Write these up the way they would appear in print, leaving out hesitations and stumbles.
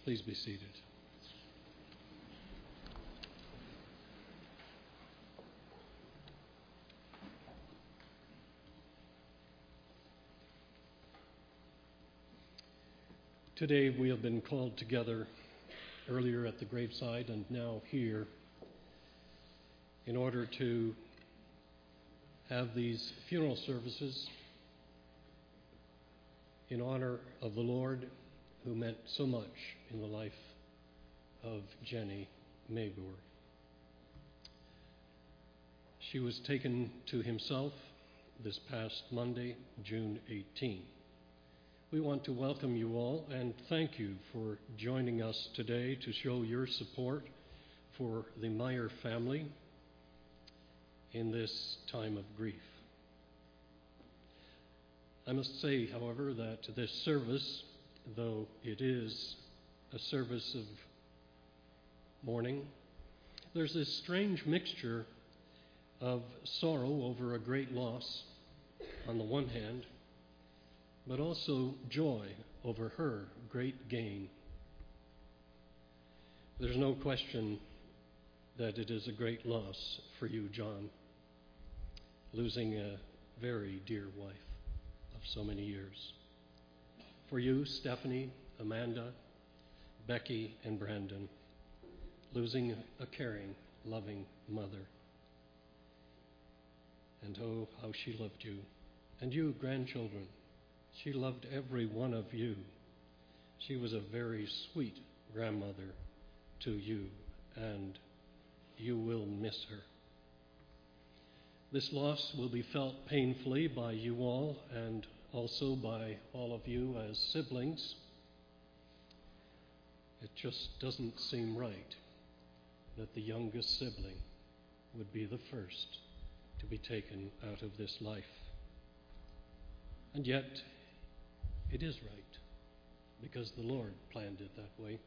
Please be seated. Today we have been called together earlier at the graveside and now here in order to have these funeral services in honor of the Lord who meant so much in the life of Jenny Mayboer. She was taken to himself this past Monday, June 18. We want to welcome you all and thank you for joining us today to show your support for the Meyer family in this time of grief. I must say, however, that this service, though it is a service of mourning, there's this strange mixture of sorrow over a great loss on the one hand, but also joy over her great gain. There's no question that it is a great loss for you, John, losing a very dear wife of so many years. For you, Stephanie, Amanda, Becky, and Brandon, losing a caring, loving mother. And oh, how she loved you. And you, grandchildren, she loved every one of you. She was a very sweet grandmother to you, and you will miss her. This loss will be felt painfully by you all and also by all of you as siblings. It just doesn't seem right that the youngest sibling would be the first to be taken out of this life. And yet, it is right, because the Lord planned it that way.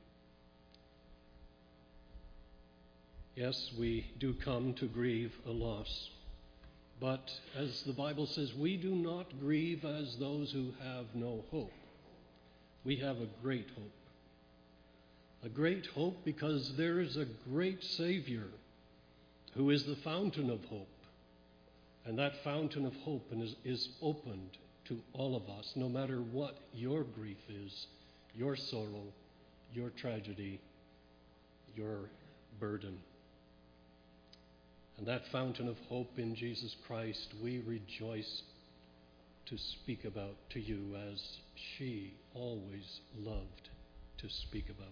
Yes, we do come to grieve a loss, but as the Bible says, we do not grieve as those who have no hope. We have a great hope. A great hope because there is a great Savior who is the fountain of hope. And that fountain of hope is opened to all of us, no matter what your grief is, your sorrow, your tragedy, your burden. And that fountain of hope in Jesus Christ, we rejoice to speak about to you as she always loved to speak about.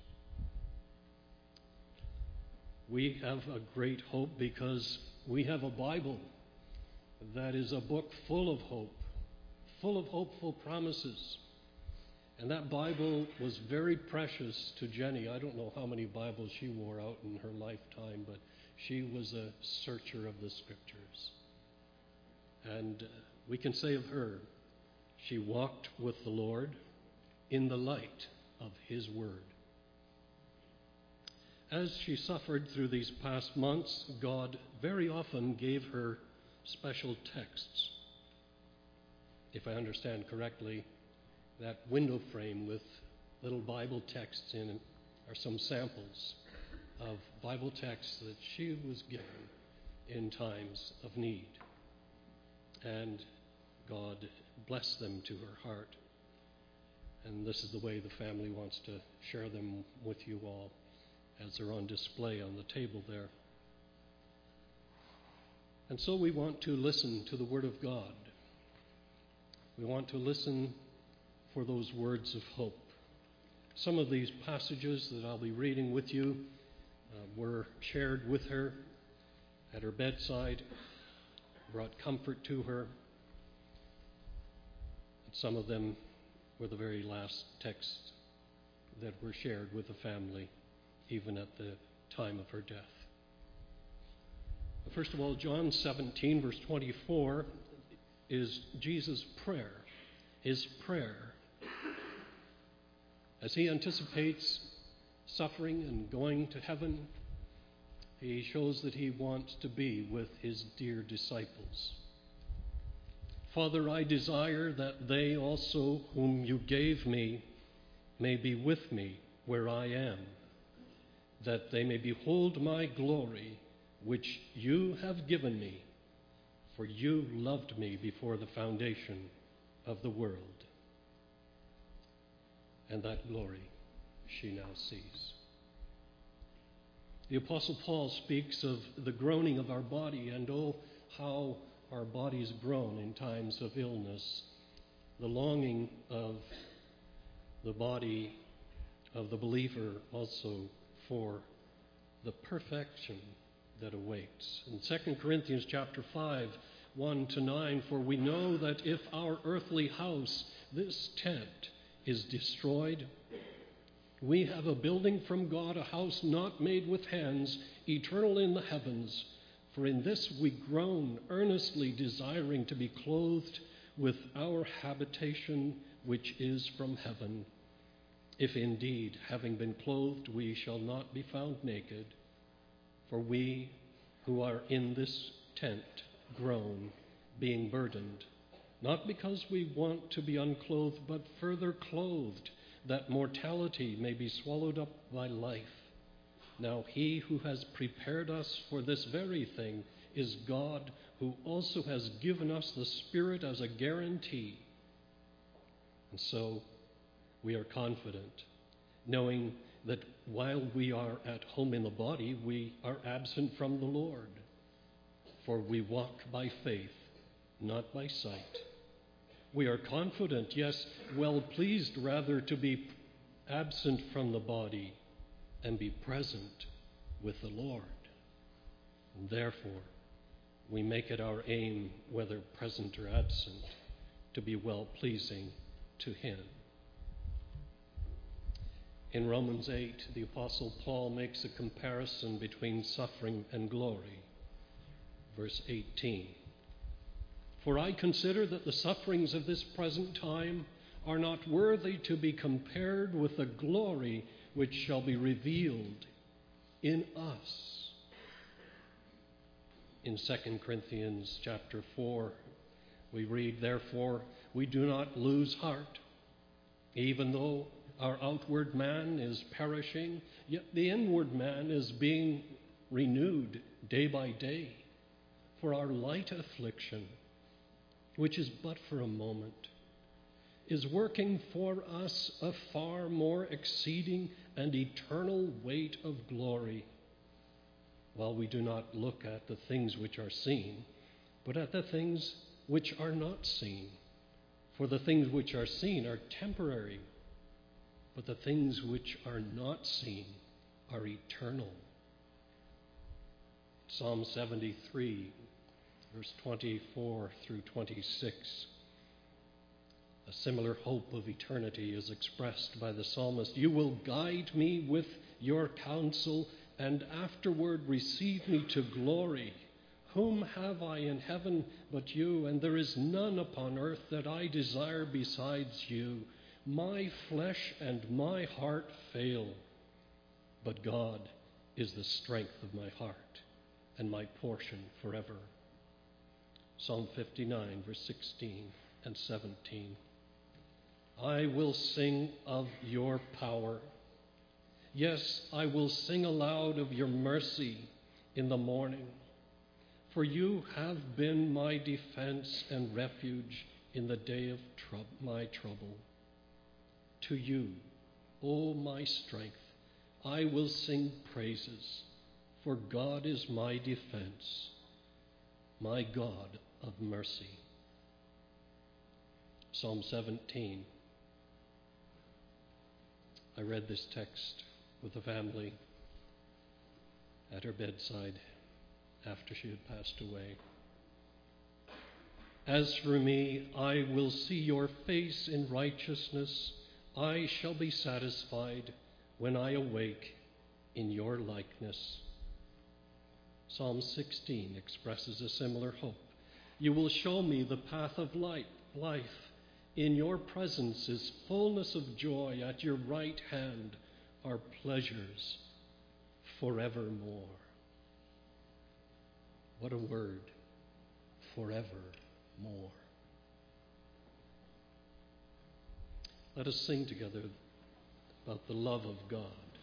We have a great hope because we have a Bible that is a book full of hope, full of hopeful promises. And that Bible was very precious to Jenny. I don't know how many Bibles she wore out in her lifetime, but she was a searcher of the Scriptures. And we can say of her, she walked with the Lord in the light of His Word. As she suffered through these past months, God very often gave her special texts. If I understand correctly, that window frame with little Bible texts in it are some samples of Bible texts that she was given in times of need. And God blessed them to her heart. And this is the way the family wants to share them with you all as they're on display on the table there. And so we want to listen to the Word of God. We want to listen for those words of hope. Some of these passages that I'll be reading with you were shared with her at her bedside, brought comfort to her. And some of them were the very last texts that were shared with the family, even at the time of her death. First of all, John 17, verse 24, is Jesus' prayer. His prayer as he anticipates suffering and going to heaven, he shows that he wants to be with his dear disciples. Father, I desire that they also whom you gave me may be with me where I am, that they may behold my glory, which you have given me, for you loved me before the foundation of the world. And that glory she now sees. The Apostle Paul speaks of the groaning of our body, and oh, how our bodies groan in times of illness. The longing of the body of the believer also for the perfection that awaits. In 2 Corinthians chapter 5, 1-9, for we know that if our earthly house, this tent, is destroyed, we have a building from God, a house not made with hands, eternal in the heavens. For in this we groan, earnestly desiring to be clothed with our habitation, which is from heaven. If indeed, having been clothed, we shall not be found naked. For we who are in this tent groan, being burdened, not because we want to be unclothed, but further clothed, that mortality may be swallowed up by life. Now he who has prepared us for this very thing is God, who also has given us the Spirit as a guarantee. And so we are confident, knowing that while we are at home in the body, we are absent from the Lord. For we walk by faith, not by sight. We are confident, yes, well pleased rather to be absent from the body and be present with the Lord. And therefore, we make it our aim, whether present or absent, to be well-pleasing to Him. In Romans 8, the Apostle Paul makes a comparison between suffering and glory. Verse 18. For I consider that the sufferings of this present time are not worthy to be compared with the glory which shall be revealed in us. In 2 Corinthians chapter 4, we read, therefore, we do not lose heart. Even though our outward man is perishing, yet the inward man is being renewed day by day. For our light affliction, which is but for a moment, is working for us a far more exceeding and eternal weight of glory, while we do not look at the things which are seen, but at the things which are not seen. For the things which are seen are temporary, but the things which are not seen are eternal. Psalm 73, verse 24 through 26. A similar hope of eternity is expressed by the psalmist. You will guide me with your counsel, and afterward receive me to glory. Whom have I in heaven but you? And there is none upon earth that I desire besides you. My flesh and my heart fail, but God is the strength of my heart and my portion forever. Psalm 59, verse 16 and 17. I will sing of your power. Yes, I will sing aloud of your mercy in the morning. For you have been my defense and refuge in the day of my trouble. To you, O my strength, I will sing praises, for God is my defense, my God of mercy. Psalm 17. I read this text with the family at her bedside after she had passed away. As for me, I will see your face in righteousness. I shall be satisfied when I awake in your likeness. Psalm 16 expresses a similar hope. You will show me the path of life. In your presence is fullness of joy. At your right hand are pleasures forevermore. What a word, forevermore. Let us sing together about the love of God.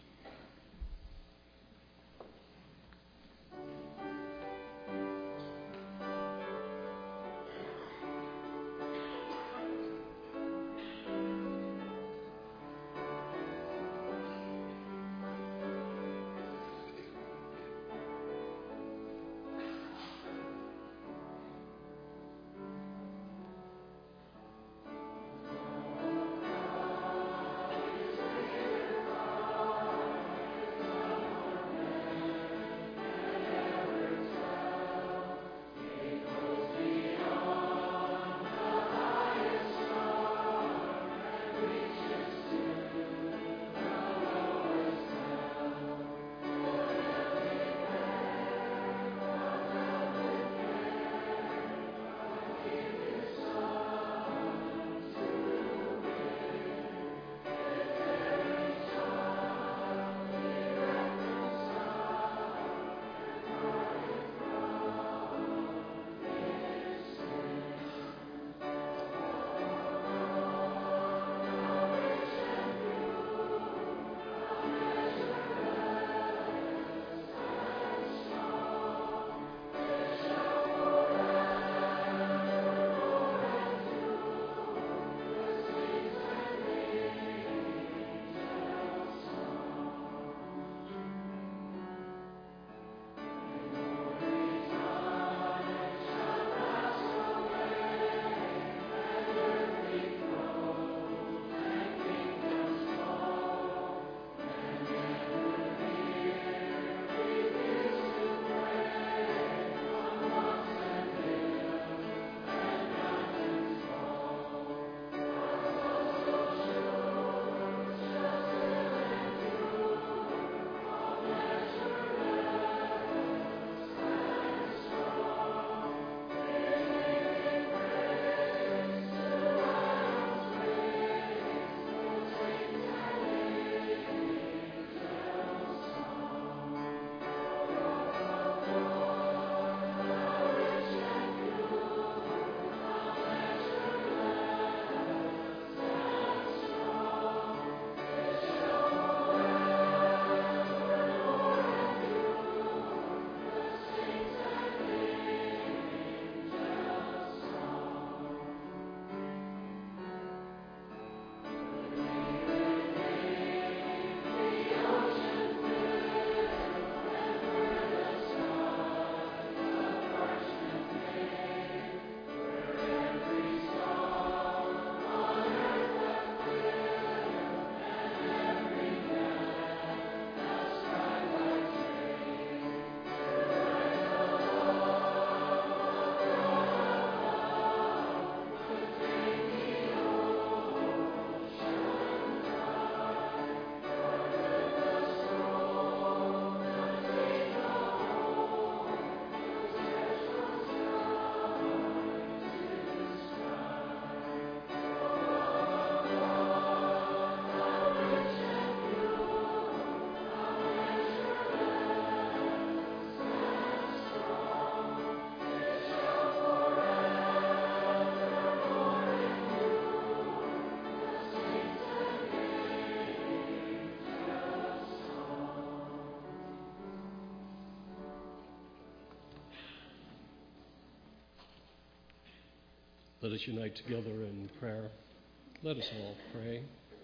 Let us unite together in prayer. Let us all pray.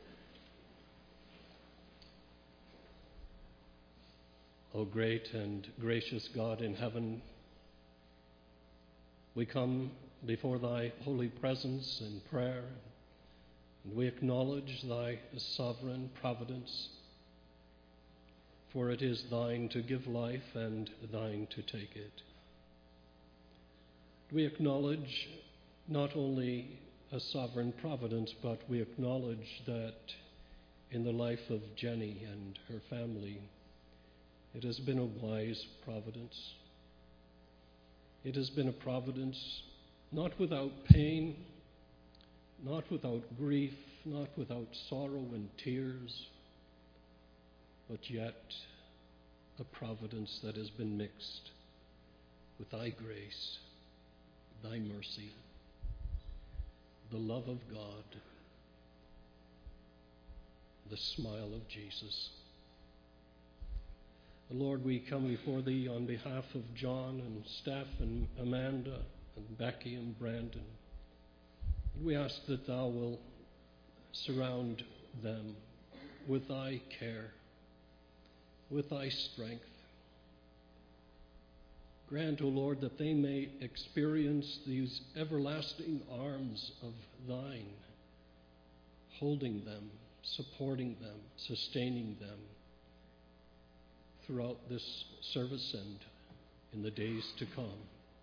O great and gracious God in heaven, we come before thy holy presence in prayer, and we acknowledge thy sovereign providence, for it is thine to give life and thine to take it. We acknowledge not only a sovereign providence, but we acknowledge that in the life of Jenny and her family, it has been a wise providence. It has been a providence not without pain, not without grief, not without sorrow and tears, but yet a providence that has been mixed with thy grace, thy mercy, the love of God, the smile of Jesus. Lord, we come before Thee on behalf of John and Steph and Amanda and Becky and Brandon. We ask that Thou will surround them with Thy care, with Thy strength. Grant, O Lord, that they may experience these everlasting arms of Thine, holding them, supporting them, sustaining them throughout this service and in the days to come.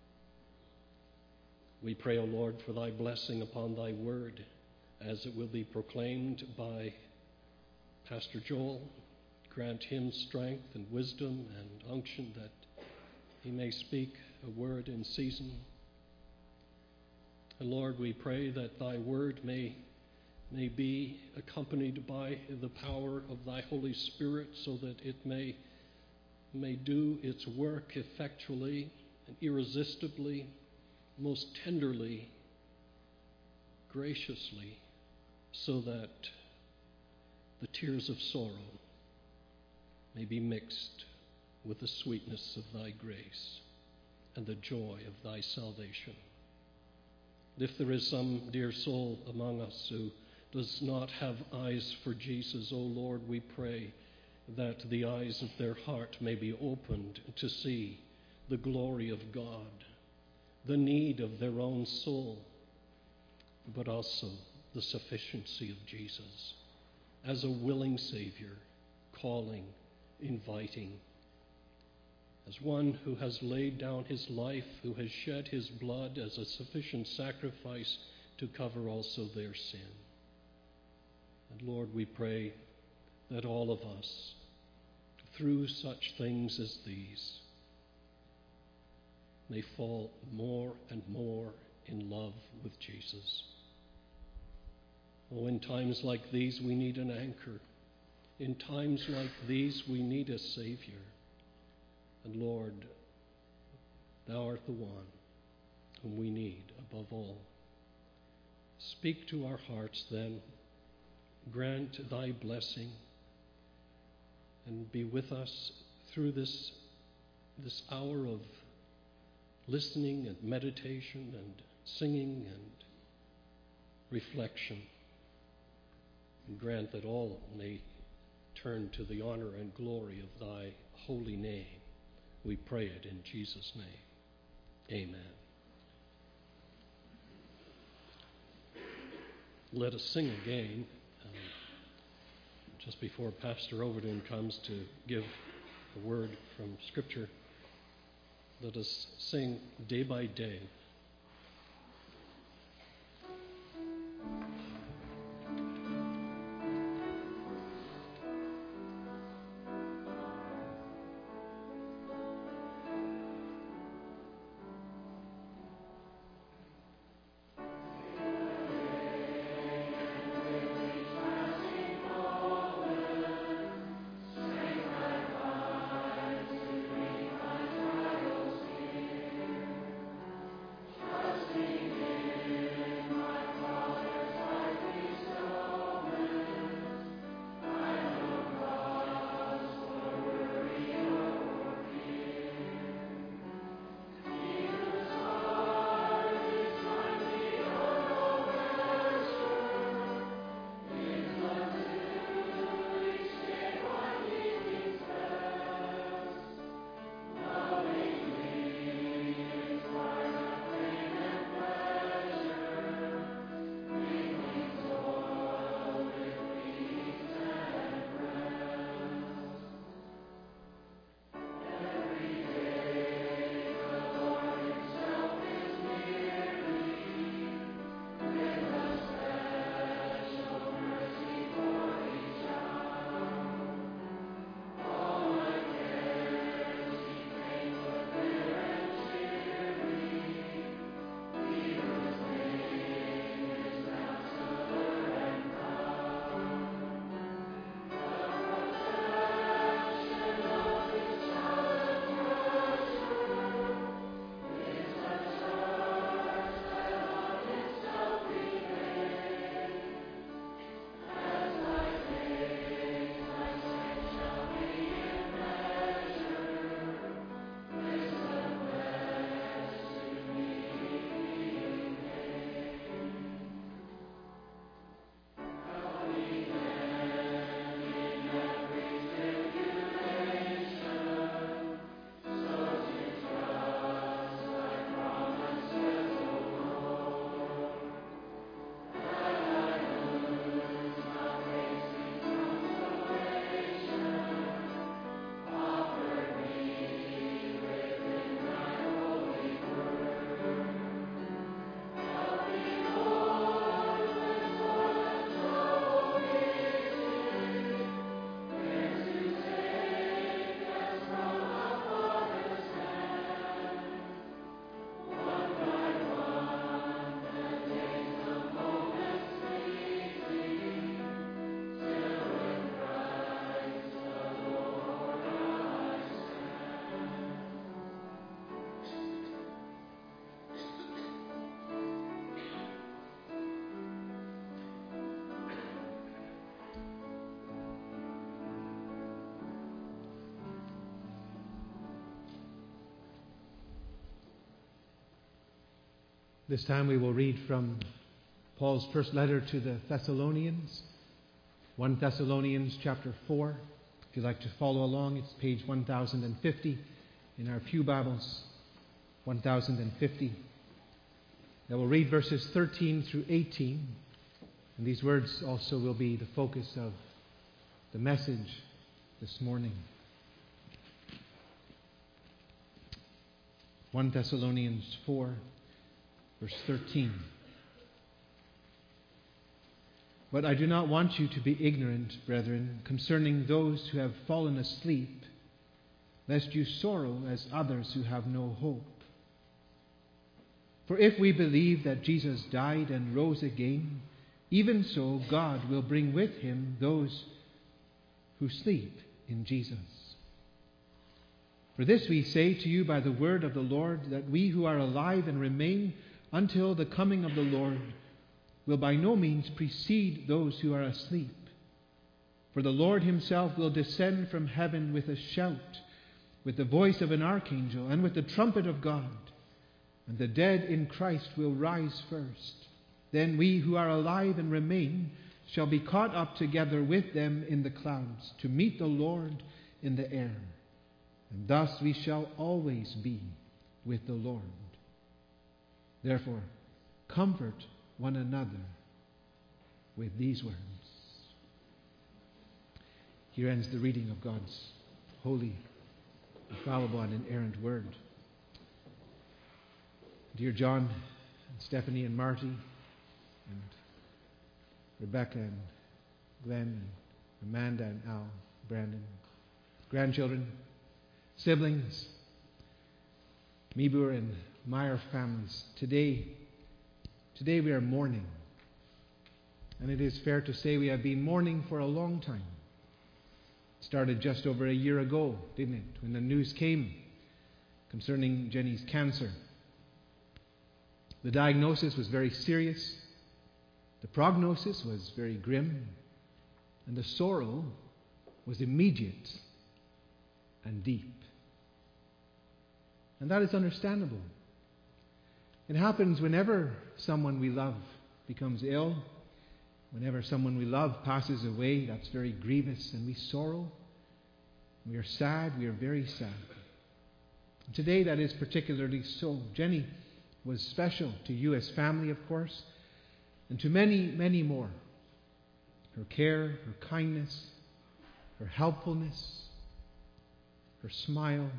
We pray, O Lord, for Thy blessing upon Thy word as it will be proclaimed by Pastor Joel. Grant him strength and wisdom and unction that he may speak a word in season. And Lord, we pray that Thy word may be accompanied by the power of Thy Holy Spirit, so that it may do its work effectually and irresistibly, most tenderly, graciously, so that the tears of sorrow may be mixed with the sweetness of Thy grace and the joy of Thy salvation. If there is some dear soul among us who does not have eyes for Jesus, O Lord, we pray that the eyes of their heart may be opened to see the glory of God, the need of their own soul, but also the sufficiency of Jesus as a willing Savior, calling, inviting, as one who has laid down his life, who has shed his blood as a sufficient sacrifice to cover also their sin. And Lord, we pray that all of us, through such things as these, may fall more and more in love with Jesus. Oh, in times like these, we need an anchor. In times like these, we need a Savior. And Lord, Thou art the one whom we need above all. Speak to our hearts then. Grant Thy blessing and be with us through this hour of listening and meditation and singing and reflection. And grant that all may turn to the honor and glory of Thy holy name. We pray it in Jesus' name. Amen. Let us sing again. Just before Pastor Overton comes to give a word from Scripture, let us sing Day by Day. This time we will read from Paul's first letter to the Thessalonians, 1 Thessalonians chapter 4. If you'd like to follow along, it's page 1050 in our Pew Bibles, 1050. I will read verses 13 through 18, and these words also will be the focus of the message this morning. 1 Thessalonians 4, verse 13. But I do not want you to be ignorant, brethren, concerning those who have fallen asleep, lest you sorrow as others who have no hope. For if we believe that Jesus died and rose again, even so God will bring with him those who sleep in Jesus. For this we say to you by the word of the Lord, that we who are alive and remain until the coming of the Lord will by no means precede those who are asleep. For the Lord himself will descend from heaven with a shout, with the voice of an archangel, and with the trumpet of God. And the dead in Christ will rise first. Then we who are alive and remain shall be caught up together with them in the clouds to meet the Lord in the air. And thus we shall always be with the Lord. Therefore, comfort one another with these words. Here ends the reading of God's holy, infallible, and inerrant word. Dear John and Stephanie and Marty and Rebecca and Glenn and Amanda and Al, Brandon, grandchildren, siblings, Mebur and Meyer families, today we are mourning. And it is fair to say we have been mourning for a long time. It started just over a year ago, didn't it, when the news came concerning Jenny's cancer. The diagnosis was very serious. The prognosis was very grim. And the sorrow was immediate and deep. And that is understandable. It happens whenever someone we love becomes ill, whenever someone we love passes away. That's very grievous, and we sorrow. We are sad. We are very sad. And today that is particularly so. Jenny was special to you as family, of course, and to many, many more. Her care, her kindness, her helpfulness, her smile,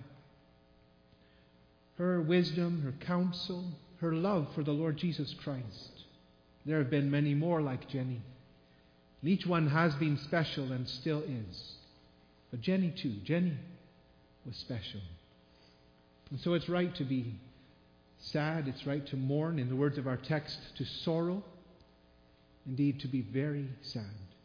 her wisdom, her counsel, her love for the Lord Jesus Christ. There have been many more like Jenny. And each one has been special and still is. But Jenny too, Jenny was special. And so it's right to be sad, it's right to mourn, in the words of our text, to sorrow, indeed to be very sad.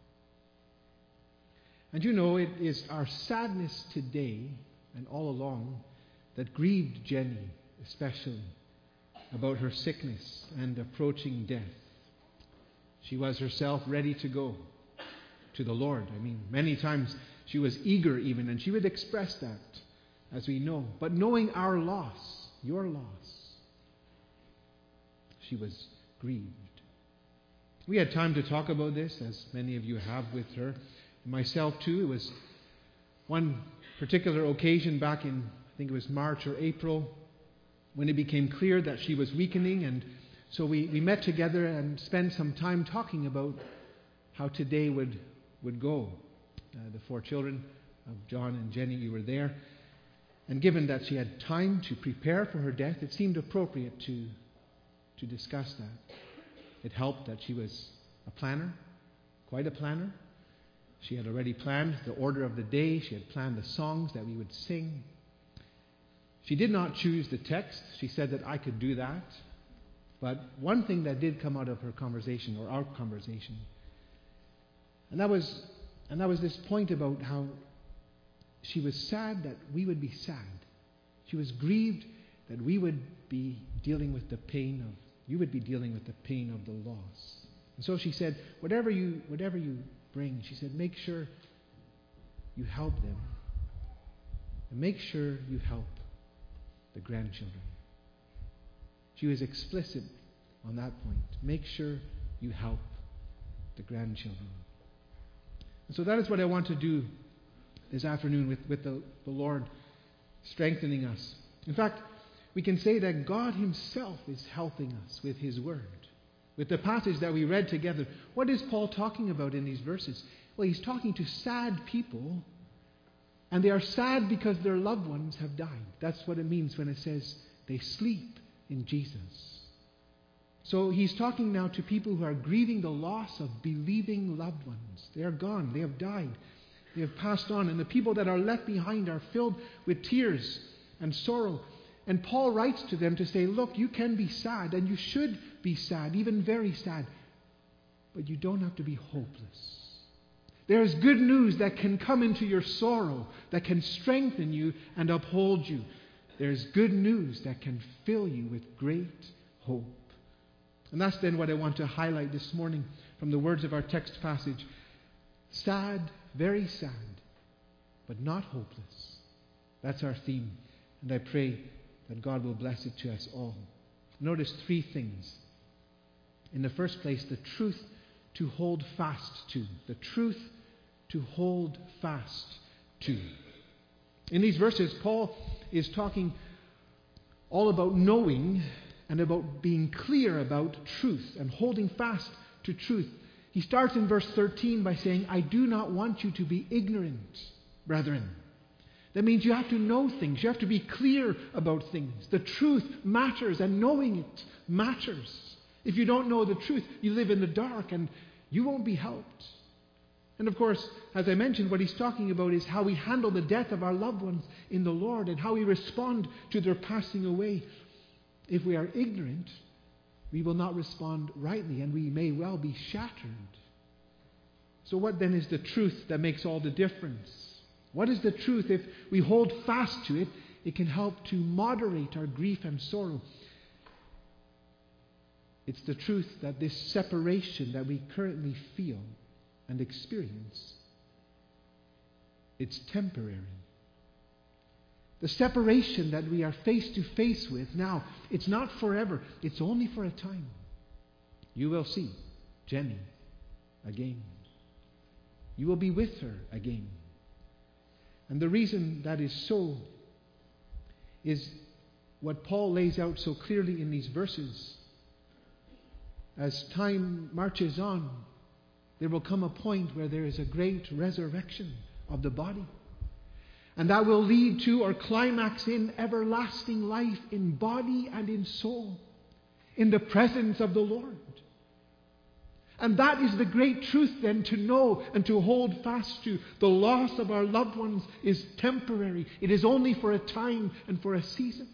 And you know, it is our sadness today and all along that grieved Jenny especially about her sickness and approaching death. She was herself ready to go to the Lord. I mean, many times she was eager even, and she would express that, as we know. But knowing our loss, your loss, she was grieved. We had time to talk about this, as many of you have with her. Myself too. It was one particular occasion back in, I think it was March or April, when it became clear that she was weakening, and so we met together and spent some time talking about how today would go. The 4 children of John and Jenny, you were there. And given that she had time to prepare for her death, it seemed appropriate to discuss that. It helped that she was a planner, quite a planner. She had already planned the order of the day. She had planned the songs that we would sing. She did not choose the text. She said that I could do that. But one thing that did come out of her conversation, or our conversation, and that was this point about how she was sad that we would be sad. She was grieved that we would be dealing with the pain of, you would be dealing with the pain of the loss. And so she said, whatever you bring, she said, make sure you help them. And make sure you help the grandchildren. She was explicit on that point. Make sure you help the grandchildren. And so that is what I want to do this afternoon with the Lord strengthening us. In fact, we can say that God himself is helping us with his word. With the passage that we read together, what is Paul talking about in these verses? Well, he's talking to sad people, and they are sad because their loved ones have died. That's what it means when it says they sleep in Jesus. So he's talking now to people who are grieving the loss of believing loved ones. They are gone. They have died. They have passed on. And the people that are left behind are filled with tears and sorrow. And Paul writes to them to say, look, you can be sad, and you should be sad, even very sad. But you don't have to be hopeless. There's good news that can come into your sorrow, that can strengthen you and uphold you. There's good news that can fill you with great hope. And that's then what I want to highlight this morning from the words of our text passage. Sad, very sad, but not hopeless. That's our theme. And I pray that God will bless it to us all. Notice three things. In the first place, the truth to hold fast to. The truth to hold fast to. In these verses, Paul is talking all about knowing and about being clear about truth and holding fast to truth. He starts in verse 13 by saying, I do not want you to be ignorant, brethren. That means you have to know things. You have to be clear about things. The truth matters, and knowing it matters. If you don't know the truth, you live in the dark and you won't be helped. And of course, as I mentioned, what he's talking about is how we handle the death of our loved ones in the Lord and how we respond to their passing away. If we are ignorant, we will not respond rightly, and we may well be shattered. So what then is the truth that makes all the difference? What is the truth? If we hold fast to it, it can help to moderate our grief and sorrow. It's the truth that this separation that we currently feel and experience, it's temporary. The separation that we are face to face with now, it's not forever. It's only for a time. You will see Jenny again. You will be with her again. And the reason that is so is what Paul lays out so clearly in these verses. As time marches on, there will come a point where there is a great resurrection of the body. And that will lead to or climax in everlasting life in body and in soul, in the presence of the Lord. And that is the great truth then to know and to hold fast to. The loss of our loved ones is temporary. It is only for a time and for a season.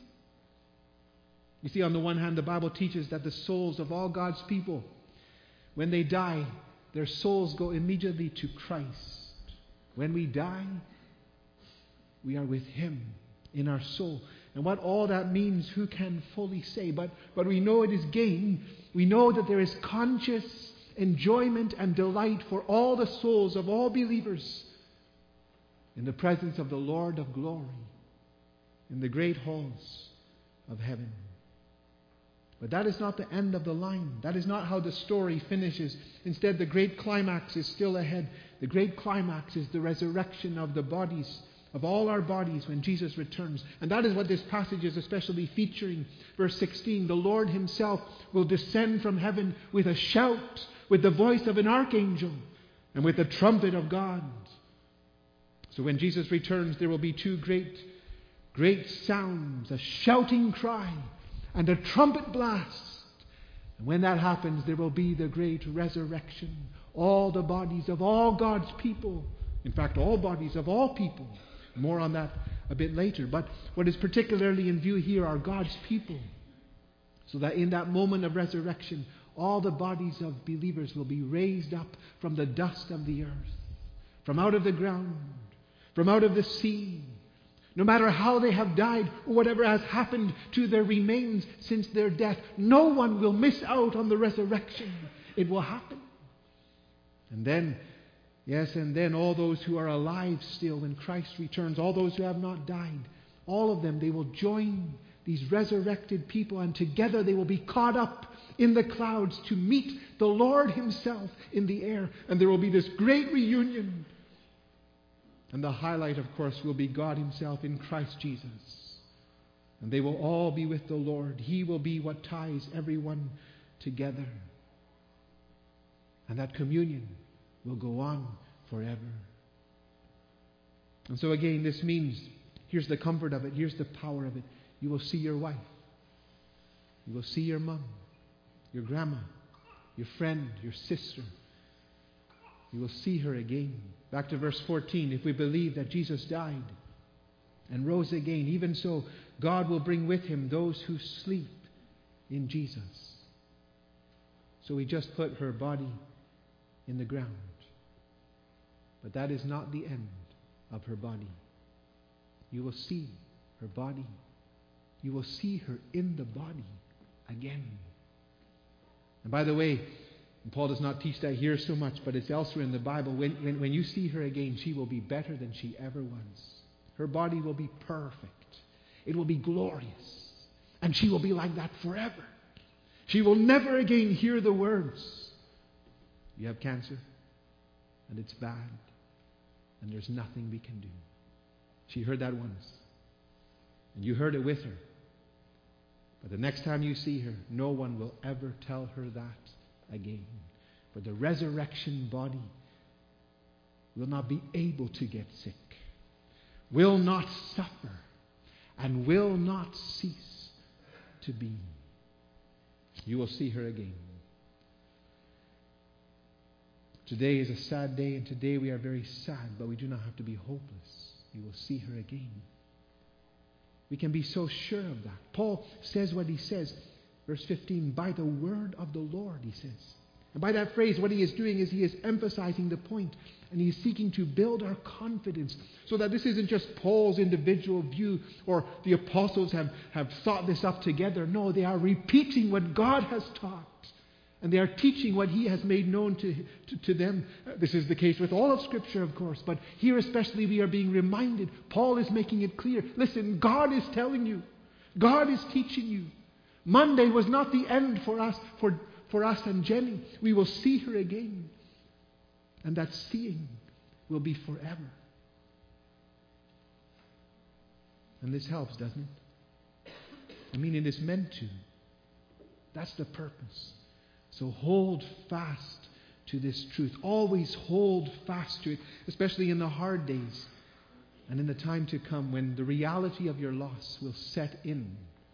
You see, on the one hand, the Bible teaches that the souls of all God's people, when they die, their souls go immediately to Christ. When we die, we are with Him in our soul. And what all that means, who can fully say? But we know it is gain. We know that there is conscious enjoyment and delight for all the souls of all believers in the presence of the Lord of glory, in the great halls of heaven. But that is not the end of the line. That is not how the story finishes. Instead, the great climax is still ahead. The great climax is the resurrection of the bodies, of all our bodies, when Jesus returns. And that is what this passage is especially featuring. Verse 16, the Lord Himself will descend from heaven with a shout, with the voice of an archangel, and with the trumpet of God. So when Jesus returns, there will be two great sounds, a shouting cry and a trumpet blast. And when that happens, there will be the great resurrection. All the bodies of all God's people, in fact, all bodies of all people. More on that a bit later. But what is particularly in view here are God's people. So that in that moment of resurrection, all the bodies of believers will be raised up from the dust of the earth, from out of the ground, from out of the sea. No matter how they have died or whatever has happened to their remains since their death, no one will miss out on the resurrection. It will happen. And then, yes, and then all those who are alive still when Christ returns, all those who have not died, all of them, they will join these resurrected people, and together they will be caught up in the clouds to meet the Lord himself in the air. And there will be this great reunion. And the highlight, of course, will be God himself in Christ Jesus. And they will all be with the Lord. He will be what ties everyone together. And that communion will go on forever. And so again, this means, here's the comfort of it, here's the power of it. You will see your wife. You will see your mom, your grandma, your friend, your sister. You will see her again. Back to verse 14. If we believe that Jesus died and rose again, even so, God will bring with him those who sleep in Jesus. So he just put her body in the ground. But that is not the end of her body. You will see her body. You will see her in the body again. And by the way, Paul does not teach that here so much, but it's elsewhere in the Bible. When you see her again, she will be better than she ever was. Her body will be perfect. It will be glorious. And she will be like that forever. She will never again hear the words, "You have cancer, and it's bad, and there's nothing we can do." She heard that once. And you heard it with her. But the next time you see her, no one will ever tell her that again. For the resurrection body will not be able to get sick, will not suffer, and will not cease to be. You will see her again. Today is a sad day, and today we are very sad, but we do not have to be hopeless. You will see her again. We can be so sure of that. Paul says what he says. Verse 15, by the word of the Lord, he says. And by that phrase, what he is doing is he is emphasizing the point, and he is seeking to build our confidence so that this isn't just Paul's individual view or the apostles have thought this up together. No, they are repeating what God has taught. And they are teaching what he has made known to them. This is the case with all of Scripture, of course. But here especially we are being reminded. Paul is making it clear. Listen, God is telling you. God is teaching you. Monday was not the end for us and Jenny. We will see her again. And that seeing will be forever. And this helps, doesn't it? I mean, it is meant to. That's the purpose. So hold fast to this truth. Always hold fast to it, especially in the hard days and in the time to come when the reality of your loss will set in.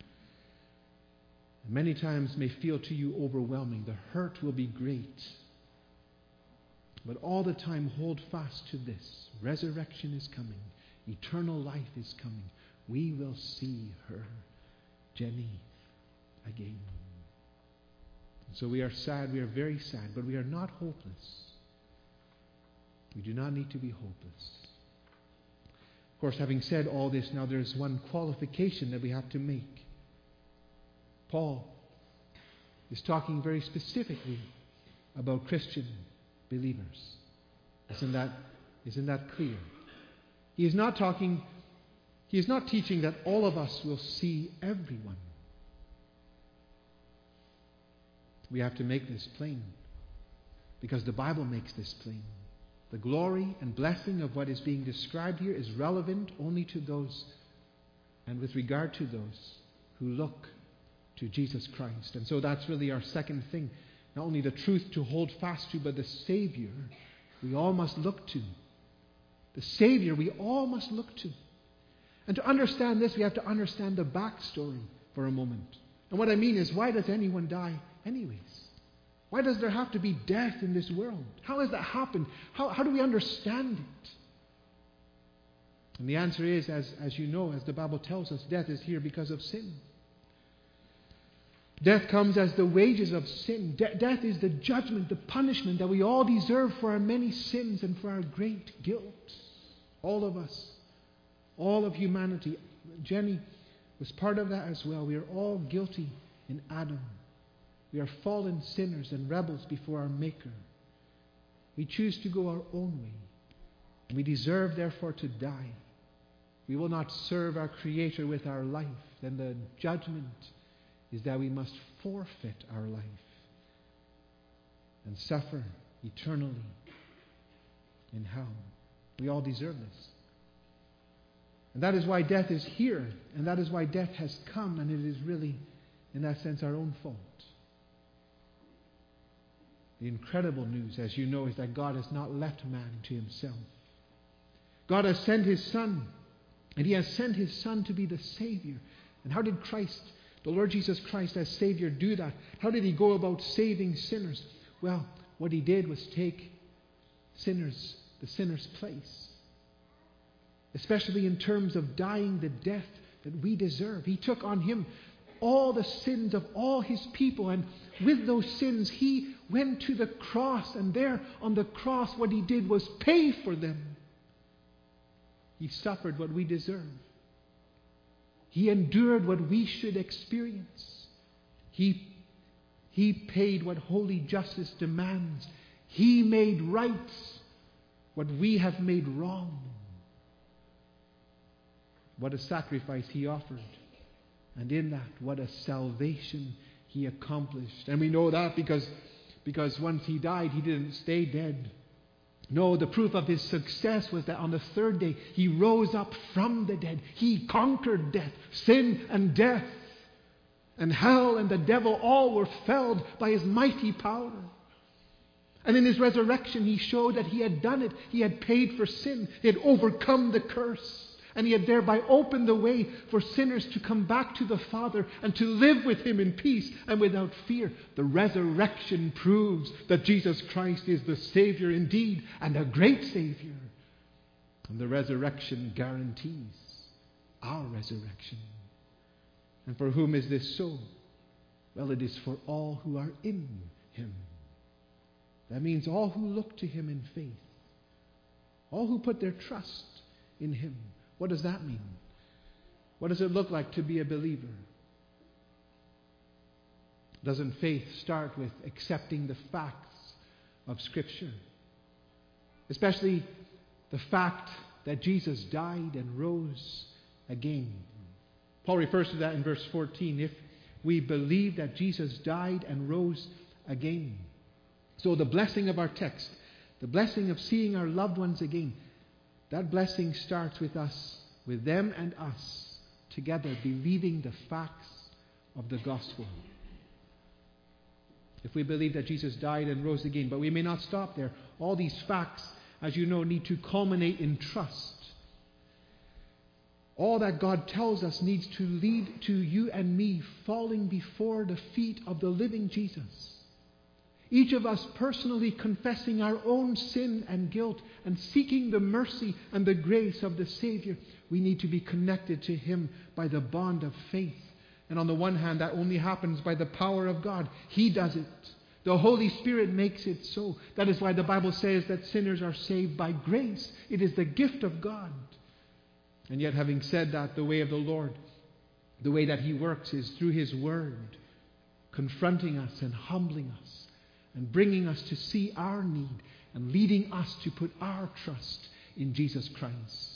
And many times may feel to you overwhelming. The hurt will be great. But all the time hold fast to this. Resurrection is coming. Eternal life is coming. We will see her, Jenny, again. So we are sad, we are very sad, but we are not hopeless. We do not need to be hopeless. Of course, having said all this, now there's one qualification that we have to make. Paul is talking very specifically about Christian believers. Isn't that clear? He is not teaching that all of us will see everyone. We have to make this plain because the Bible makes this plain. The glory and blessing of what is being described here is relevant only to those and with regard to those who look to Jesus Christ. And so that's really our second thing. Not only the truth to hold fast to, but the Savior we all must look to. The Savior we all must look to. And to understand this, we have to understand the backstory for a moment. And what I mean is, why does anyone die anyways? Why does there have to be death in this world? How has that happened? How do we understand it? And the answer is, as you know, as the Bible tells us, death is here because of sin. Death comes as the wages of sin. Death is the judgment, the punishment that we all deserve for our many sins and for our great guilt. All of us. All of humanity. Jenny was part of that as well. We are all guilty in Adam. We are fallen sinners and rebels before our Maker. We choose to go our own way. We deserve, therefore, to die. We will not serve our Creator with our life. Then the judgment is that we must forfeit our life and suffer eternally in hell. We all deserve this. And that is why death is here, and that is why death has come, and it is really, in that sense, our own fault. The incredible news, as you know, is that God has not left man to himself. God has sent his Son, and he has sent his Son to be the Savior. And how did Christ, the Lord Jesus Christ as Savior, do that? How did he go about saving sinners? Well, what he did was take the sinner's place, especially in terms of dying the death that we deserve. He took on him all the sins of all his people, and with those sins he went to the cross, and there on the cross what he did was pay for them. He suffered what we deserve. He endured what we should experience. He paid what holy justice demands. He made right what we have made wrong. What a sacrifice he offered. And in that, what a salvation he accomplished. And we know that because once he died, he didn't stay dead. No, the proof of his success was that on the third day, he rose up from the dead. He conquered death, sin and death. And hell and the devil all were felled by his mighty power. And in his resurrection, he showed that he had done it. He had paid for sin. He had overcome the curse. And he had thereby opened the way for sinners to come back to the Father and to live with him in peace and without fear. The resurrection proves that Jesus Christ is the Savior indeed, and a great Savior. And the resurrection guarantees our resurrection. And for whom is this so? Well, it is for all who are in him. That means all who look to him in faith. All who put their trust in him. What does that mean? What does it look like to be a believer? Doesn't faith start with accepting the facts of Scripture? Especially the fact that Jesus died and rose again. Paul refers to that in verse 14. If we believe that Jesus died and rose again. So the blessing of our text, the blessing of seeing our loved ones again, that blessing starts with us, with them and us, together believing the facts of the gospel. If we believe that Jesus died and rose again, but we may not stop there. All these facts, as you know, need to culminate in trust. All that God tells us needs to lead to you and me falling before the feet of the living Jesus. Each of us personally confessing our own sin and guilt and seeking the mercy and the grace of the Savior. We need to be connected to him by the bond of faith. And on the one hand, that only happens by the power of God. He does it. The Holy Spirit makes it so. That is why the Bible says that sinners are saved by grace. It is the gift of God. And yet, having said that, the way of the Lord, the way that he works is through his word, confronting us and humbling us, and bringing us to see our need and leading us to put our trust in Jesus Christ.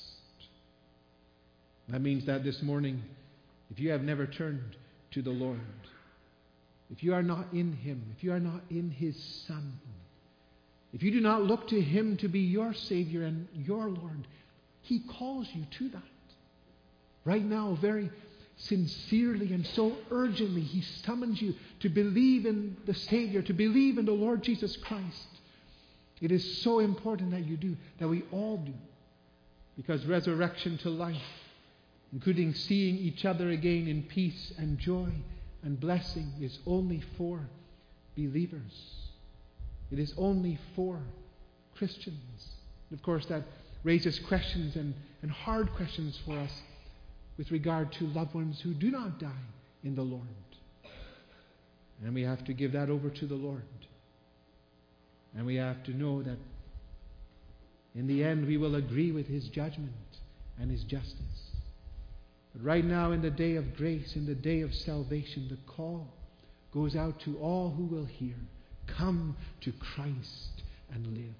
That means that this morning, if you have never turned to the Lord, if you are not in him, if you are not in his Son, if you do not look to him to be your Savior and your Lord, he calls you to that. Right now, very sincerely and so urgently, he summons you to believe in the Savior, to believe in the Lord Jesus Christ. It is so important that you do, that we all do. Because resurrection to life, including seeing each other again in peace and joy and blessing, is only for believers. It is only for Christians. And of course, that raises questions and hard questions for us with regard to loved ones who do not die in the Lord. And we have to give that over to the Lord. And we have to know that in the end we will agree with his judgment and his justice. But right now, in the day of grace, in the day of salvation, the call goes out to all who will hear. Come to Christ and live.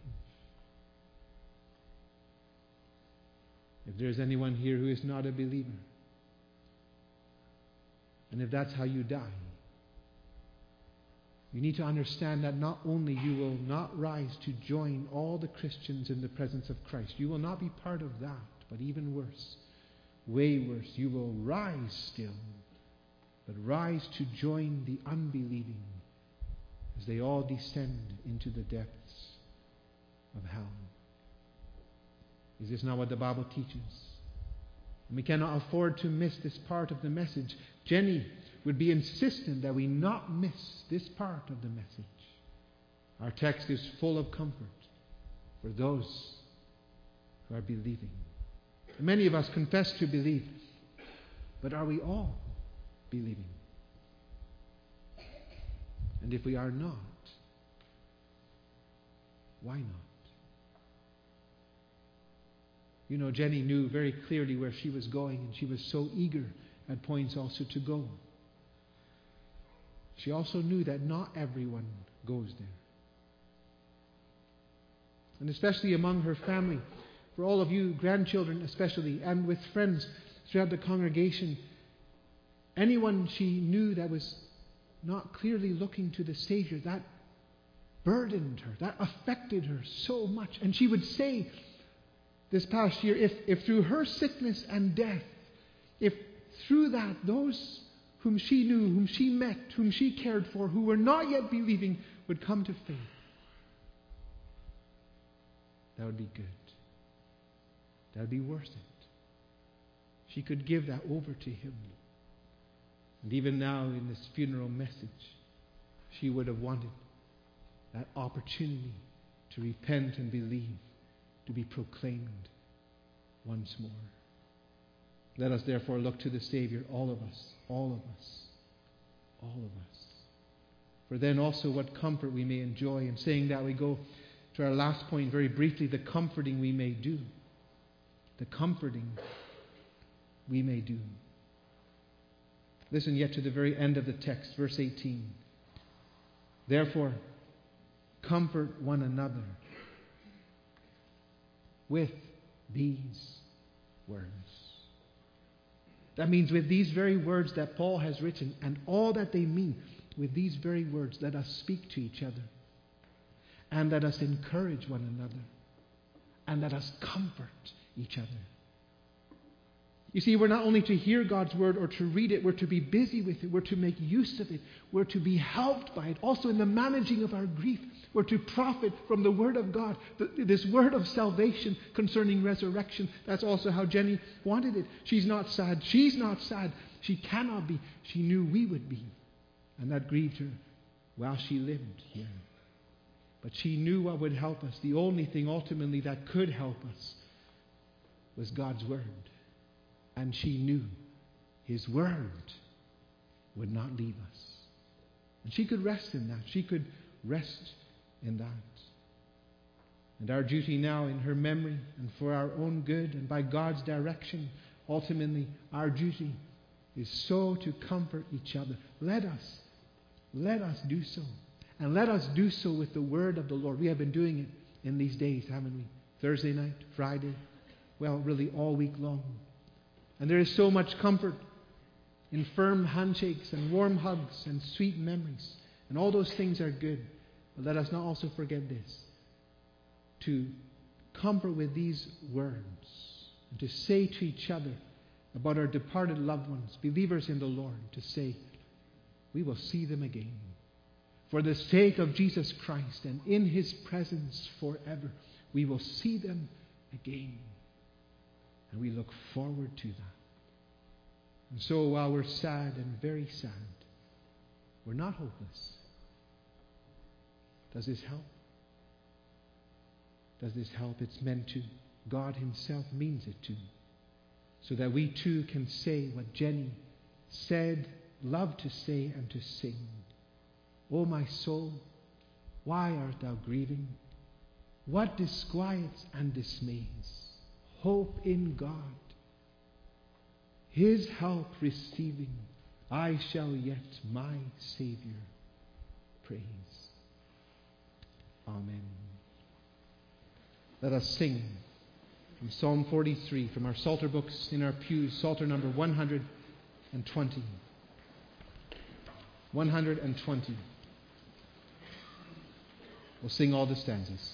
If there's anyone here who is not a believer, and if that's how you die, You need to understand that not only you will not rise to join all the Christians in the presence of Christ, you will not be part of that, but even worse, way worse, you will rise still, but rise to join the unbelieving as they all descend into the depths of hell. Is this not what the Bible teaches? And we cannot afford to miss this part of the message. Jenny would be insistent that we not miss this part of the message. Our text is full of comfort for those who are believing. Many of us confess to believe, but are we all believing? And if we are not, why not? You know, Jenny knew very clearly where she was going, and she was so eager at points also to go. She also knew that not everyone goes there. And especially among her family, for all of you grandchildren especially, and with friends throughout the congregation, anyone she knew that was not clearly looking to the Savior, that burdened her, that affected her so much. And she would say this past year, if through her sickness and death, if through that those whom she knew, whom she met, whom she cared for, who were not yet believing, would come to faith, that would be good. That would be worth it. She could give that over to Him. And even now in this funeral message, she would have wanted that opportunity to repent and believe, to be proclaimed once more. Let us therefore look to the Savior, all of us, all of us, all of us. For then also what comfort we may enjoy. In saying that, we go to our last point very briefly, the comforting we may do. The comforting we may do. Listen yet to the very end of the text, verse 18. Therefore, comfort one another with these words. That means with these very words that Paul has written and all that they mean, with these very words, let us speak to each other and let us encourage one another and let us comfort each other. You see, we're not only to hear God's word or to read it, we're to be busy with it, we're to make use of it, we're to be helped by it. Also in the managing of our grief, we're to profit from the word of God, this word of salvation concerning resurrection. That's also how Jenny wanted it. She's not sad. She's not sad. She cannot be. She knew we would be. And that grieved her while she lived here. But she knew what would help us. The only thing ultimately that could help us was God's word. And she knew His word would not leave us. And she could rest in that. She could rest in that. And our duty now in her memory and for our own good and by God's direction, ultimately our duty is so to comfort each other. Let us do so. And let us do so with the word of the Lord. We have been doing it in these days, haven't we? Thursday night, Friday, well, really all week long. And there is so much comfort in firm handshakes and warm hugs and sweet memories. And all those things are good. But let us not also forget this. To comfort with these words. And to say to each other about our departed loved ones, believers in the Lord, to say, we will see them again. For the sake of Jesus Christ and in His presence forever, we will see them again. And we look forward to that. And so while we're sad and very sad, we're not hopeless. Does this help? Does this help? It's meant to. God Himself means it to. So that we too can say what Jenny said, loved to say and to sing. O my soul, why art thou grieving? What disquiets and dismays? Hope in God. His help receiving, I shall yet my Savior praise. Amen. Let us sing from Psalm 43, from our Psalter books in our pews, Psalter number 120. 120. We'll sing all the stanzas.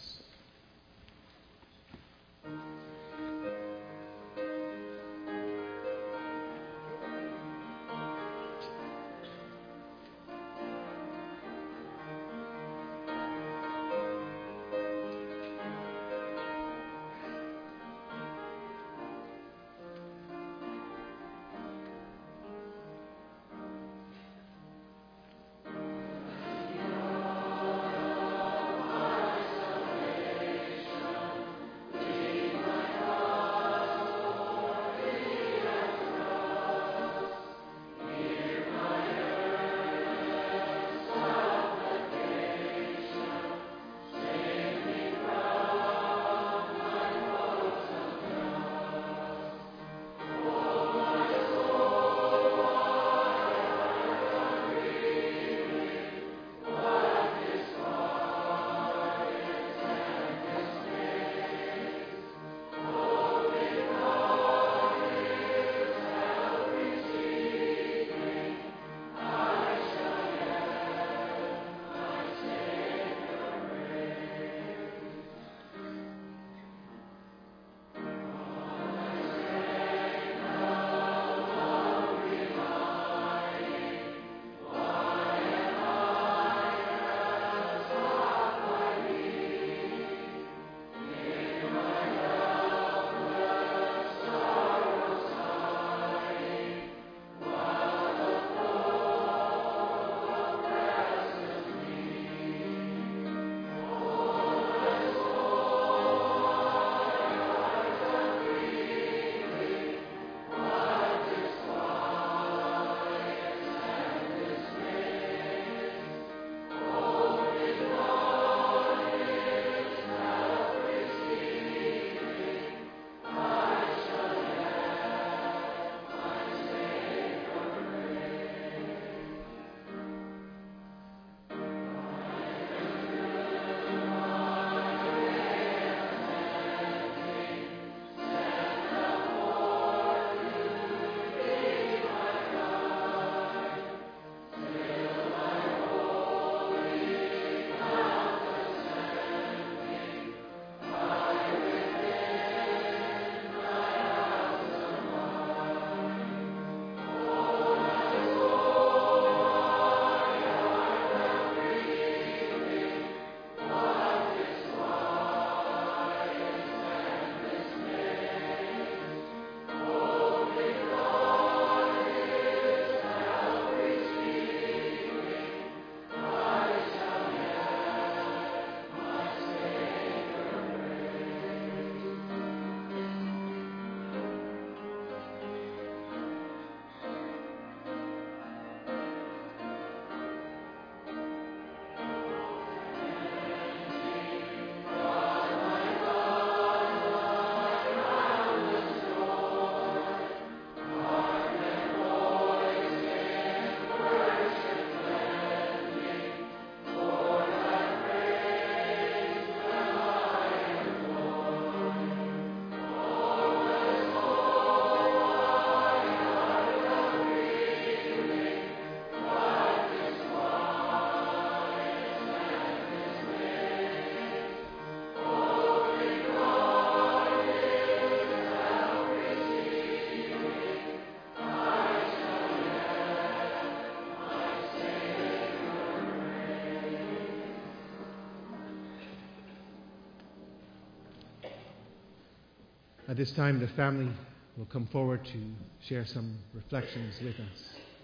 At this time, the family will come forward to share some reflections with us.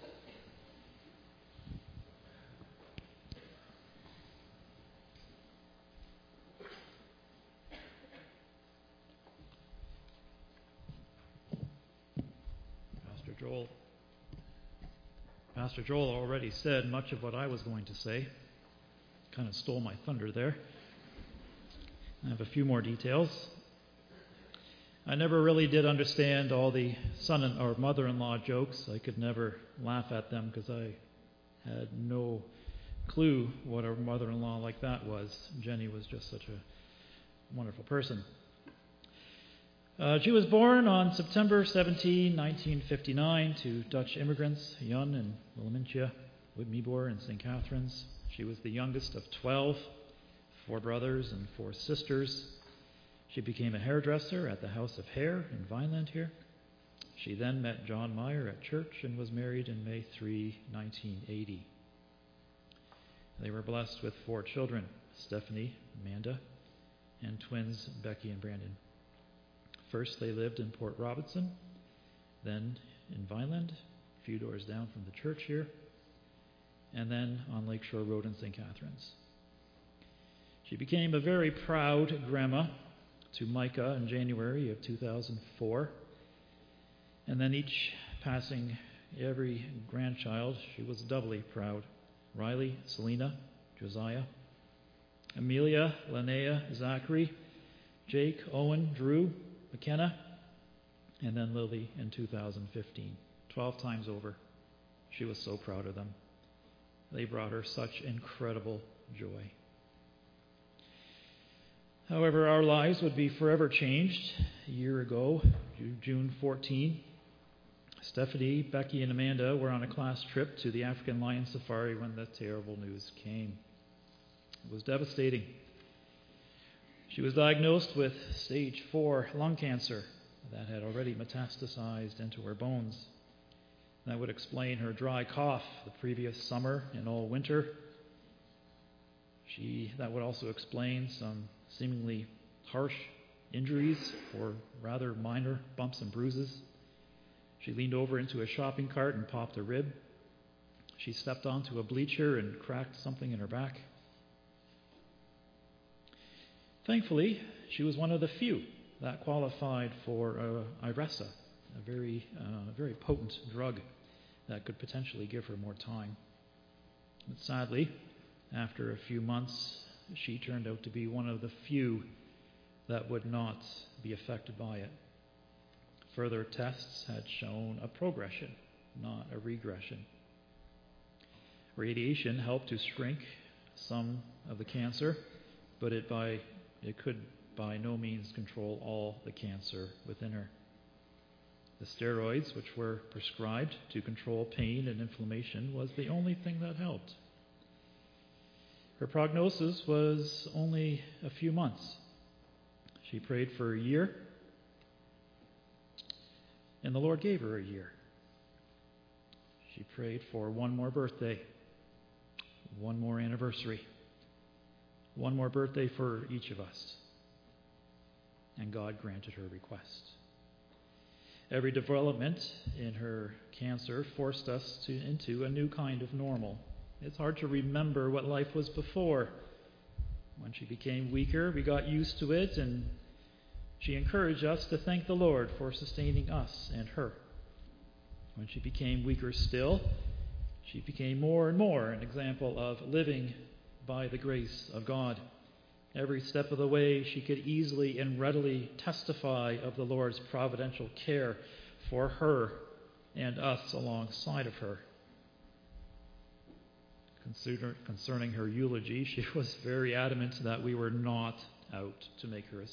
Pastor Joel already said much of what I was going to say. Kind of stole my thunder there. I have a few more details. I never really did understand all the son or mother-in-law jokes. I could never laugh at them because I had no clue what a mother-in-law like that was. Jenny was just such a wonderful person. She was born on September 17, 1959 to Dutch immigrants, Jan and Wilhelmintje Woodmeebor in St. Catharines. She was the youngest of 12, 4 brothers and 4 sisters. She became a hairdresser at the House of Hair in Vineland here. She then met John Meyer at church and was married in May 3, 1980. They were blessed with 4 children, Stephanie, Amanda, and twins Becky and Brandon. First, they lived in Port Robinson, then in Vineland, a few doors down from the church here, and then on Lakeshore Road in St. Catharines. She became a very proud grandma to Micah in January of 2004, and then each passing every grandchild, she was doubly proud. Riley, Selena, Josiah, Amelia, Linnea, Zachary, Jake, Owen, Drew, McKenna, and then Lily in 2015. 12 times over. She was so proud of them. They brought her such incredible joy. However, our lives would be forever changed. A year ago, June 14, Stephanie, Becky, and Amanda were on a class trip to the African Lion Safari when the terrible news came. It was devastating. She was diagnosed with stage 4 lung cancer that had already metastasized into her bones. That would explain her dry cough the previous summer and all winter. That would also explain some seemingly harsh injuries or rather minor bumps and bruises. She leaned over into a shopping cart and popped a rib. She stepped onto a bleacher and cracked something in her back. Thankfully, she was one of the few that qualified for Iressa, a very potent drug that could potentially give her more time. But sadly, after a few months, she turned out to be one of the few that would not be affected by it. Further tests had shown a progression, not a regression. Radiation helped to shrink some of the cancer, but it could by no means control all the cancer within her. The steroids, which were prescribed to control pain and inflammation, was the only thing that helped. Her prognosis was only a few months. She prayed for a year, and the Lord gave her a year. She prayed for one more birthday, one more anniversary, one more birthday for each of us. And God granted her request. Every development in her cancer forced us into a new kind of normal. It's hard to remember what life was before. When she became weaker, we got used to it, and she encouraged us to thank the Lord for sustaining us and her. When she became weaker still, she became more and more an example of living by the grace of God. Every step of the way, she could easily and readily testify of the Lord's providential care for her and us alongside of her. Concerning her eulogy, she was very adamant that we were not out to make her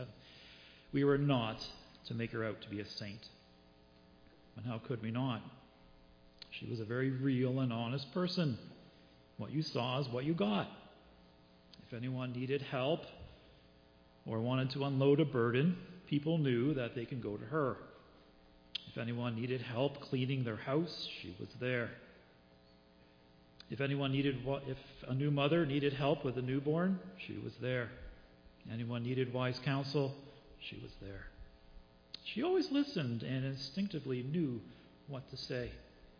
out to be a saint. And how could we not? She was a very real and honest person. What you saw is what you got. If anyone needed help or wanted to unload a burden, people knew that they can go to her. If anyone needed help cleaning their house, she was there. If a new mother needed help with a newborn, she was there. Anyone needed wise counsel, she was there. She always listened and instinctively knew what to say.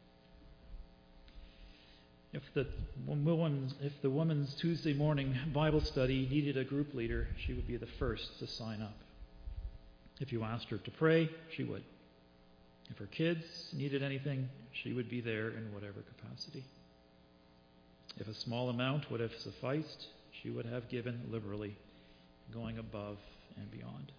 If the woman's Tuesday morning Bible study needed a group leader, she would be the first to sign up. If you asked her to pray, she would. If her kids needed anything, she would be there in whatever capacity. If a small amount would have sufficed, she would have given liberally, going above and beyond.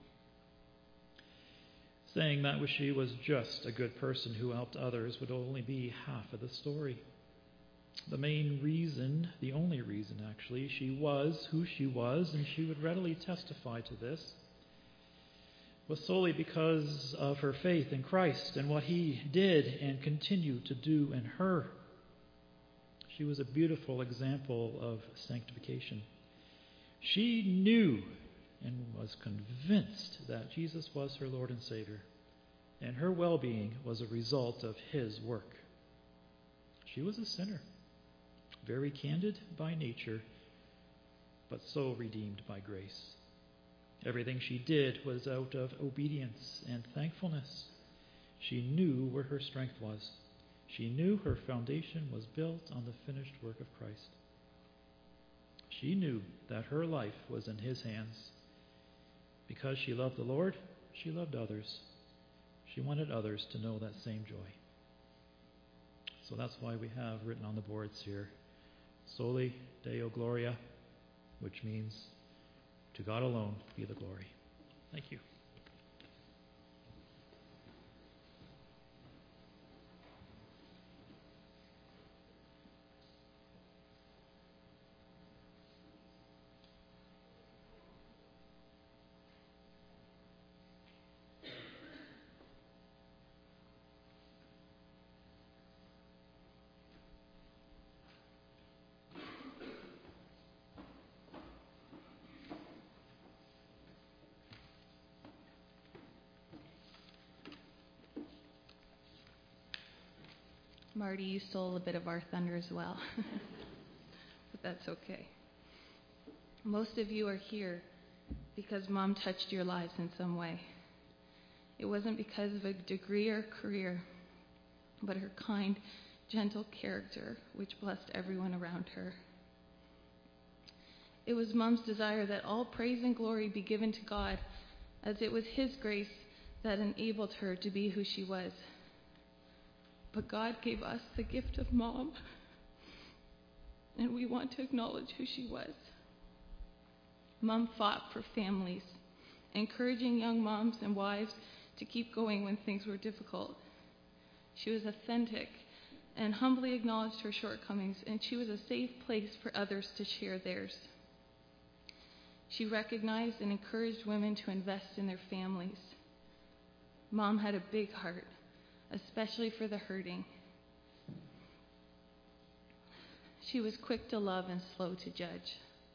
Saying that she was just a good person who helped others would only be half of the story. The main reason, the only reason actually, she was who she was, and she would readily testify to this, was solely because of her faith in Christ and what He did and continued to do in her. She was a beautiful example of sanctification. She knew and was convinced that Jesus was her Lord and Savior, and her well-being was a result of his work. She was a sinner, very candid by nature, but so redeemed by grace. Everything she did was out of obedience and thankfulness. She knew where her strength was. She knew her foundation was built on the finished work of Christ. She knew that her life was in his hands. Because she loved the Lord, she loved others. She wanted others to know that same joy. So that's why we have written on the boards here, Soli Deo Gloria, which means to God alone be the glory. Thank you. Marty, you stole a bit of our thunder as well, but that's okay. Most of you are here because Mom touched your lives in some way. It wasn't because of a degree or career, but her kind, gentle character, which blessed everyone around her. It was Mom's desire that all praise and glory be given to God, as it was His grace that enabled her to be who she was. But God gave us the gift of Mom, and we want to acknowledge who she was. Mom fought for families, encouraging young moms and wives to keep going when things were difficult. She was authentic and humbly acknowledged her shortcomings, and she was a safe place for others to share theirs. She recognized and encouraged women to invest in their families. Mom had a big heart, especially for the hurting. She was quick to love and slow to judge.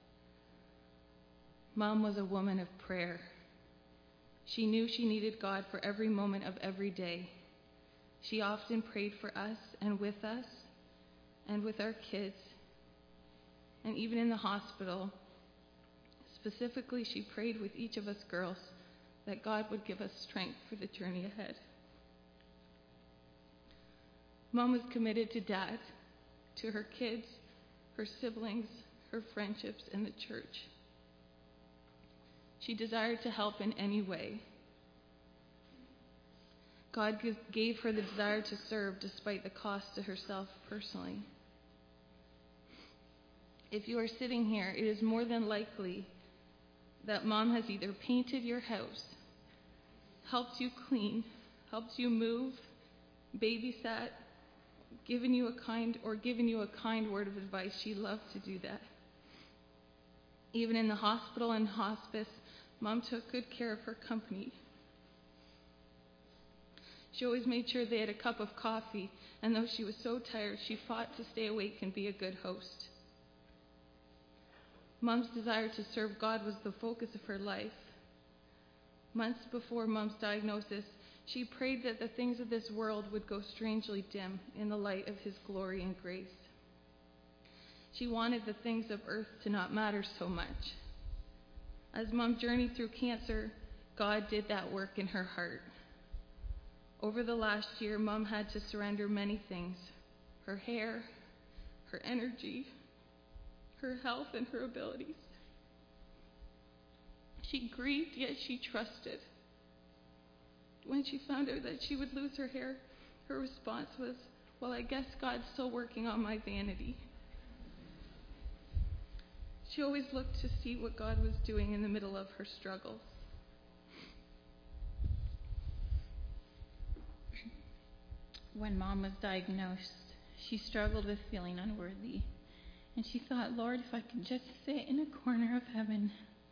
Mom was a woman of prayer. She knew she needed God for every moment of every day. She often prayed for us and with our kids, and even in the hospital. Specifically, she prayed with each of us girls that God would give us strength for the journey ahead. Mom was committed to Dad, to her kids, her siblings, her friendships, and the church. She desired to help in any way. God gave her the desire to serve despite the cost to herself personally. If you are sitting here, it is more than likely that Mom has either painted your house, helped you clean, helped you move, babysat, given you a kind word of advice. She loved to do that. Even in the hospital and hospice, Mom took good care of her company. She always made sure they had a cup of coffee, and though she was so tired, she fought to stay awake and be a good host. Mom's desire to serve God was the focus of her life. Months before Mom's diagnosis, she prayed that the things of this world would go strangely dim in the light of His glory and grace. She wanted the things of earth to not matter so much. As Mom journeyed through cancer, God did that work in her heart. Over the last year, Mom had to surrender many things: her hair, her energy, her health, and her abilities. She grieved, yet she trusted. When she found out that she would lose her hair, her response was, "Well, I guess God's still working on my vanity." She always looked to see what God was doing in the middle of her struggles. When Mom was diagnosed, she struggled with feeling unworthy. And she thought, "Lord, if I could just sit in a corner of heaven."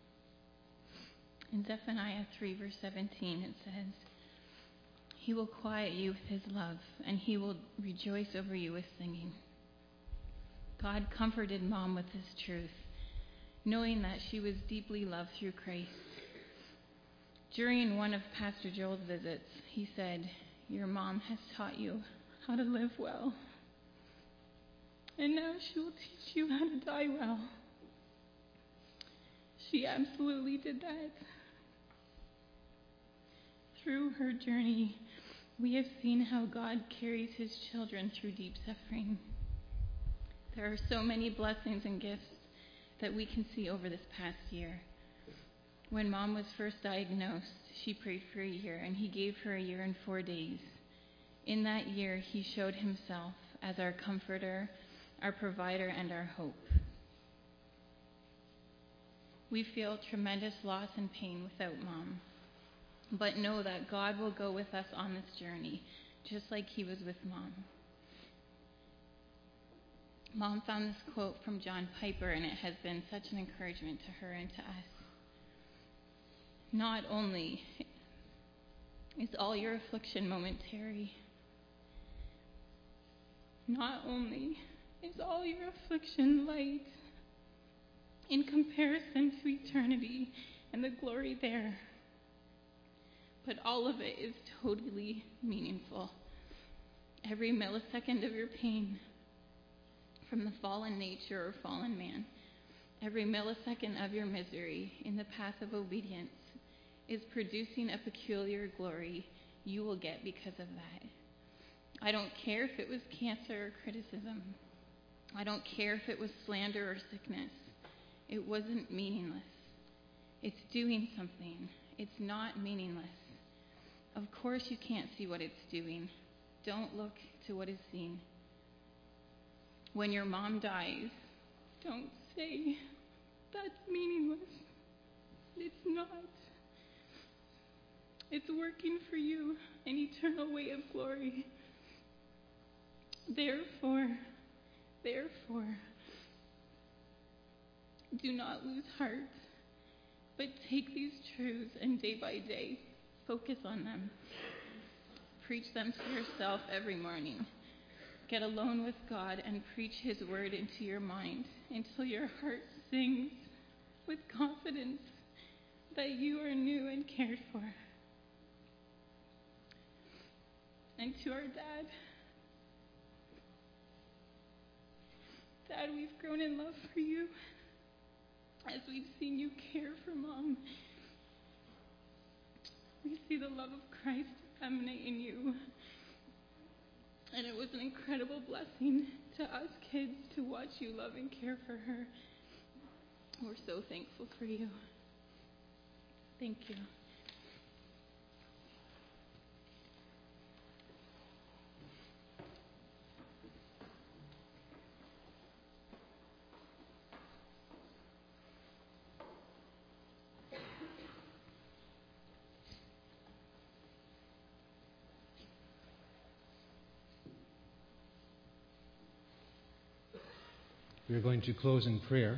In Zephaniah 3, verse 17, it says, "He will quiet you with His love, and He will rejoice over you with singing." God comforted Mom with this truth. knowing that she was deeply loved through Christ. During one of Pastor Joel's visits, he said, "Your mom has taught you how to live well, and now she will teach you how to die well." She absolutely did that. Through her journey, we have seen how God carries his children through deep suffering. There are so many blessings and gifts that we can see over this past year. When Mom was first diagnosed, she prayed for a year, and he gave her a year and 4 days. In that year, he showed himself as our comforter, our provider, and our hope. We feel tremendous loss and pain without Mom, but know that God will go with us on this journey, just like he was with Mom. Mom found this quote from John Piper, and it has been such an encouragement to her and to us. "Not only is all your affliction momentary, not only is all your affliction light in comparison to eternity and the glory there, but all of it is totally meaningful. Every millisecond of your pain, from the fallen nature or fallen man, every millisecond of your misery in the path of obedience is producing a peculiar glory you will get because of that. I don't care if it was cancer or criticism. I don't care if it was slander or sickness. It wasn't meaningless. It's doing something. It's not meaningless. Of course you can't see what it's doing. Don't look to what is seen. When your mom dies, don't say, that's meaningless. It's not. It's working for you an eternal way of glory. Therefore, do not lose heart, but take these truths and day by day, focus on them. Preach them to yourself every morning. Get alone with God and preach his word into your mind until your heart sings with confidence that you are new and cared for. And to our Dad, we've grown in love for you as we've seen you care for Mom. We see the love of Christ emanate in you. And it was an incredible blessing to us kids to watch you love and care for her. We're so thankful for you. Thank you. We're going to close in prayer.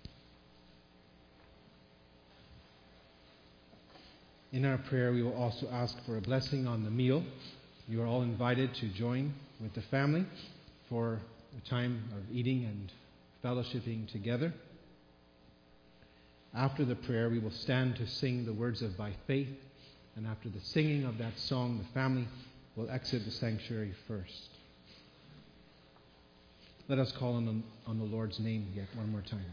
In our prayer, we will also ask for a blessing on the meal. You are all invited to join with the family for a time of eating and fellowshipping together. After the prayer, we will stand to sing the words of By Faith, and after the singing of that song, the family will exit the sanctuary first. Let us call on the Lord's name yet one more time.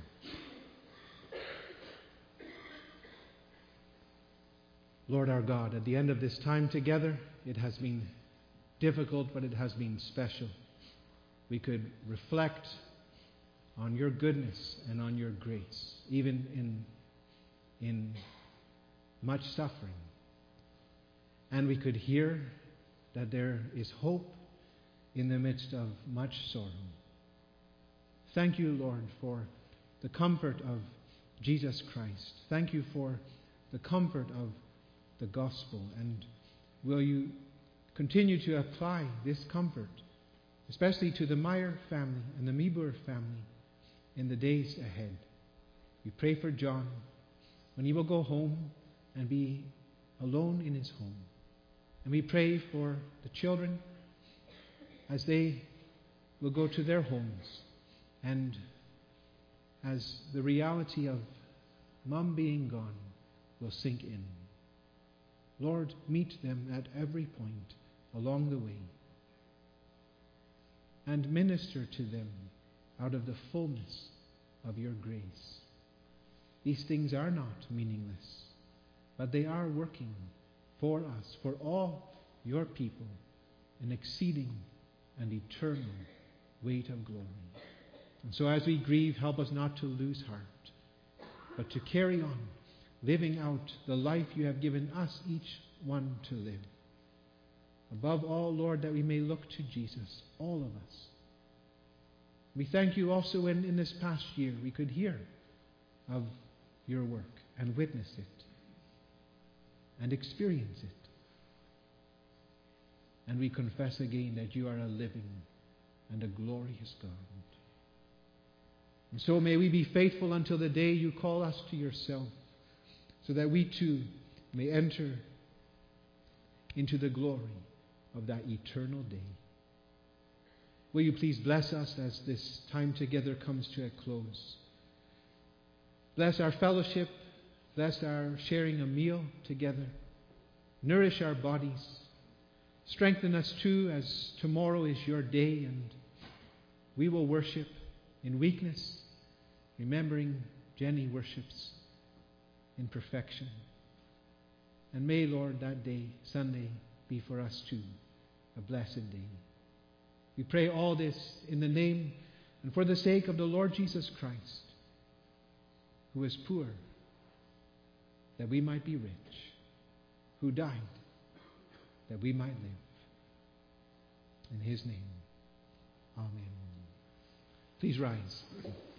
Lord our God, at the end of this time together, it has been difficult, but it has been special. We could reflect on your goodness and on your grace, even in much suffering. And we could hear that there is hope in the midst of much sorrow. Thank you, Lord, for the comfort of Jesus Christ. Thank you for the comfort of the gospel. And will you continue to apply this comfort, especially to the Meyer family and the Meeber family, in the days ahead. We pray for John, when he will go home and be alone in his home. And we pray for the children as they will go to their homes. And as the reality of Mom being gone will sink in. Lord, meet them at every point along the way and minister to them out of the fullness of your grace. These things are not meaningless, but they are working for us, for all your people, an exceeding and eternal weight of glory. And so as we grieve, help us not to lose heart, but to carry on, living out the life you have given us each one to live. Above all, Lord, that we may look to Jesus, all of us. We thank you also when in this past year we could hear of your work and witness it and experience it. And we confess again that you are a living and a glorious God. And so may we be faithful until the day you call us to yourself, so that we too may enter into the glory of that eternal day. Will you please bless us as this time together comes to a close? Bless our fellowship, bless our sharing a meal together, nourish our bodies, strengthen us too as tomorrow is your day and we will worship in weakness, remembering Jenny worships in perfection. And may, Lord, that day, Sunday, be for us too a blessed day. We pray all this in the name and for the sake of the Lord Jesus Christ, who is poor, that we might be rich, who died, that we might live. In his name, amen. Please rise.